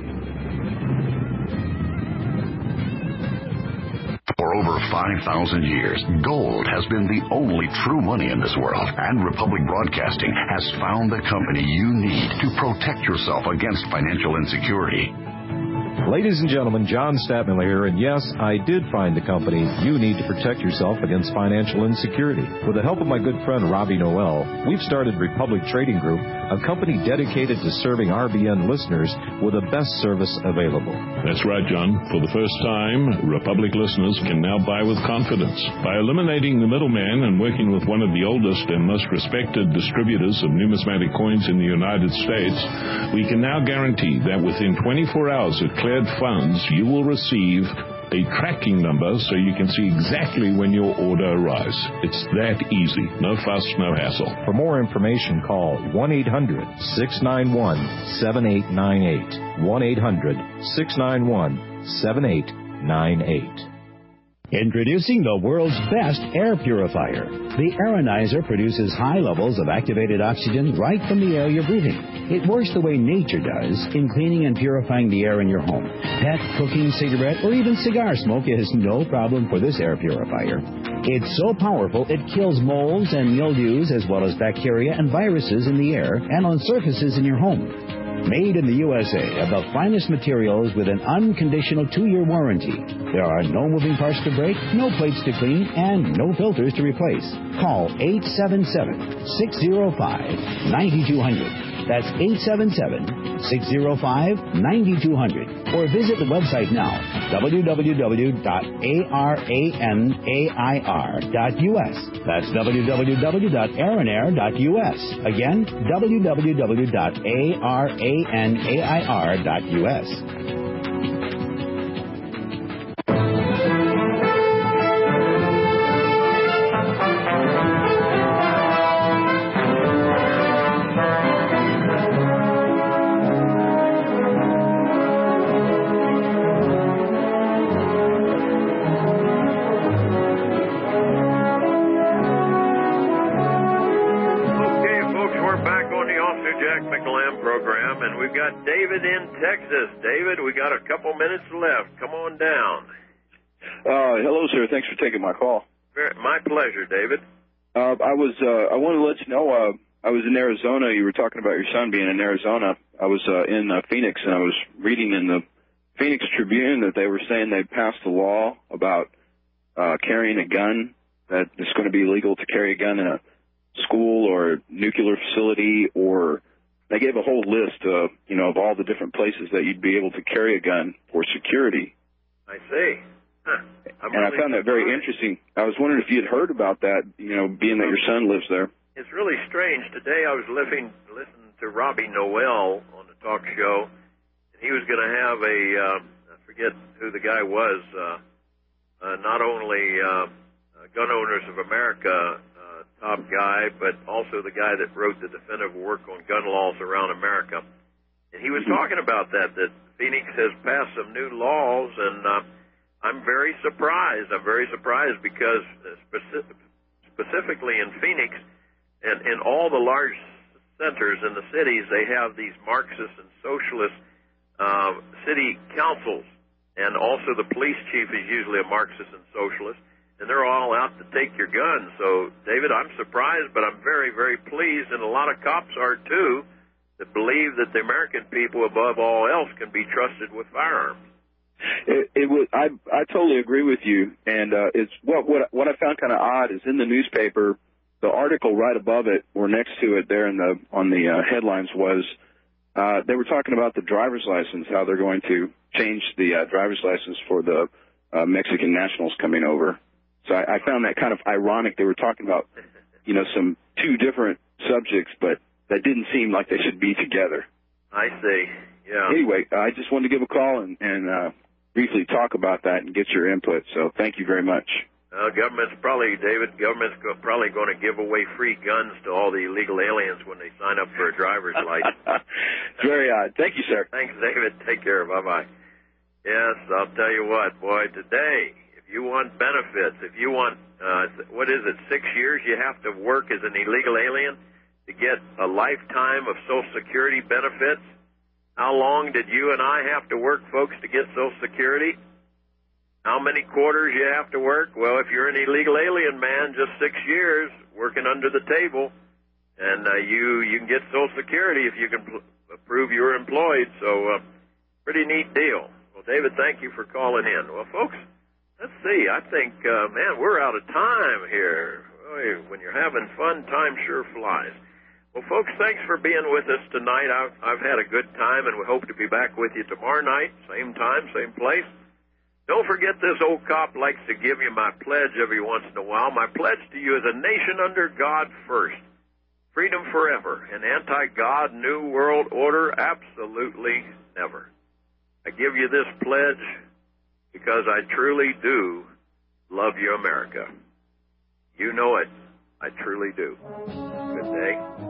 [SPEAKER 6] For over 5,000 years, gold has been the only true money in this world, and Republic Broadcasting has found the company you need to protect yourself against financial insecurity.
[SPEAKER 4] Ladies and gentlemen, John Statman here, and yes, I did find the company you need to protect yourself against financial insecurity. With the help of my good friend Robbie Noel, we've started Republic Trading Group, a company dedicated to serving RBN listeners with the best service available.
[SPEAKER 7] That's right, John. For the first time, Republic listeners can now buy with confidence. By eliminating the middleman and working with one of the oldest and most respected distributors of numismatic coins in the United States, we can now guarantee that within 24 hours of cleared funds, you will receive a tracking number so you can see exactly when your order arrives. It's that easy. No fuss, no hassle.
[SPEAKER 4] For more information, call 1-800-691-7898. 1-800-691-7898.
[SPEAKER 17] Introducing the world's best air purifier. The Aeronizer produces high levels of activated oxygen right from the air you're breathing. It works the way nature does in cleaning and purifying the air in your home. Pet, cooking, cigarette, or even cigar smoke is no problem for this air purifier. It's so powerful it kills molds and mildews as well as bacteria and viruses in the air and on surfaces in your home. Made in the USA of the finest materials with an unconditional 2-year warranty. There are no moving parts to break, no plates to clean, and no filters to replace. Call 877-605-9200. That's 877-605-9200. Or visit the website now, www.aranair.us. That's www.aranair.us. Again, www.aranair.us.
[SPEAKER 1] David in Texas. David, we got a couple minutes left. Come on down.
[SPEAKER 18] Hello, sir. Thanks for taking my call.
[SPEAKER 1] My pleasure, David.
[SPEAKER 18] I wanted to let you know, I was in Arizona. You were talking about your son being in Arizona. I was in Phoenix, and I was reading in the Phoenix Tribune that they were saying they passed a law about carrying a gun that it's going to be legal to carry a gun in a school or a nuclear facility, or they gave a whole list of, of all the different places that you'd be able to carry a gun for security.
[SPEAKER 1] I see. Huh.
[SPEAKER 18] And I found that very interesting. I was wondering if you had heard about that, being that your son lives there.
[SPEAKER 1] It's really strange. Today I was listening to Robbie Noel on the talk show, and he was going to have I forget who the guy was, not only Gun Owners of America top guy, but also the guy that wrote the definitive work on gun laws around America. And he was talking about that Phoenix has passed some new laws, and I'm very surprised. I'm very surprised because specifically in Phoenix and in all the large centers in the cities, they have these Marxist and socialist city councils, and also the police chief is usually a Marxist and socialist, and they're all out to take your guns. So, David, I'm surprised, but I'm very, very pleased, and a lot of cops are too, that believe that the American people, above all else, can be trusted with firearms.
[SPEAKER 18] I totally agree with you, and it's what I found kind of odd is in the newspaper, the article right above it or next to it there on the headlines was they were talking about the driver's license, how they're going to change the driver's license for the Mexican nationals coming over. So I found that kind of ironic. They were talking about, some two different subjects, but that didn't seem like they should be together.
[SPEAKER 1] I see, yeah.
[SPEAKER 18] Anyway, I just wanted to give a call and briefly talk about that and get your input. So thank you very much.
[SPEAKER 1] Government's probably going to give away free guns to all the illegal aliens when they sign up for a driver's license.
[SPEAKER 18] It's very odd. Thank you, sir.
[SPEAKER 1] Thanks, David. Take care. Bye-bye. Yes, I'll tell you what, boy, today, if you want benefits, if you want, 6 years you have to work as an illegal alien to get a lifetime of Social Security benefits? How long did you and I have to work, folks, to get Social Security? How many quarters you have to work? Well, if you're an illegal alien, man, just 6 years working under the table, and you can get Social Security if you can prove you're employed. So, pretty neat deal. Well, David, thank you for calling in. Well, folks, let's see. I think, we're out of time here. Boy, when you're having fun, time sure flies. Well, folks, thanks for being with us tonight. I've had a good time, and we hope to be back with you tomorrow night, same time, same place. Don't forget, this old cop likes to give you my pledge every once in a while. My pledge to you is a nation under God first, freedom forever, an anti-God New World Order absolutely never. I give you this pledge because I truly do love you, America. You know it. I truly do. Good day.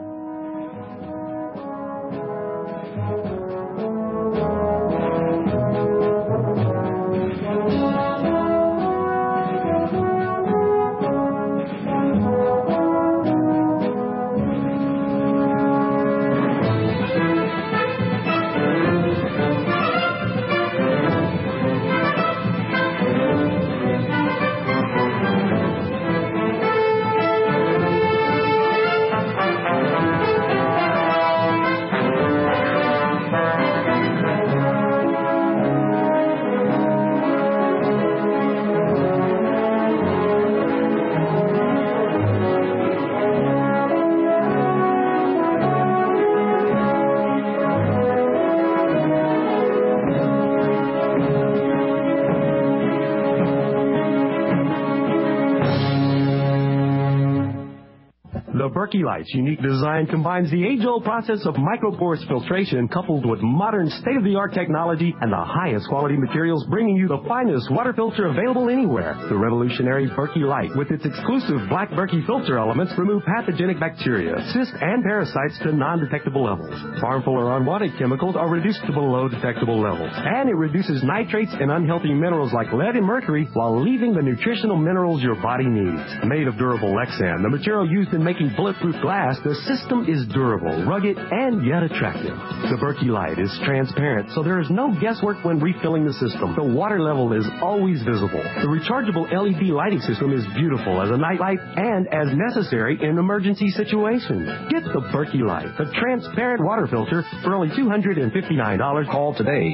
[SPEAKER 14] Berkey Light's unique design combines the age-old process of microporous filtration coupled with modern state-of-the-art technology and the highest quality materials, bringing you the finest water filter available anywhere. The revolutionary Berkey Light, with its exclusive black Berkey filter elements, remove pathogenic bacteria, cysts, and parasites to non-detectable levels. Harmful or unwanted chemicals are reduced to below detectable levels. And it reduces nitrates and unhealthy minerals like lead and mercury while leaving the nutritional minerals your body needs. Made of durable Lexan, the material used in making bulletproof glass, the system is durable, rugged, and yet attractive. The Berkey Light is transparent, so there is no guesswork when refilling the system. The water level is always visible. The rechargeable LED lighting system is beautiful as a night light and as necessary in emergency situations. Get the Berkey Light, the transparent water filter, for only $259.
[SPEAKER 4] Call today,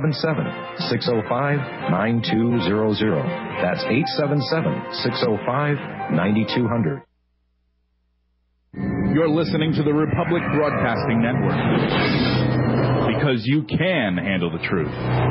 [SPEAKER 4] 877-605-9200. That's 877-605-9200.
[SPEAKER 9] You're listening to the Republic Broadcasting Network. Because you can handle the truth.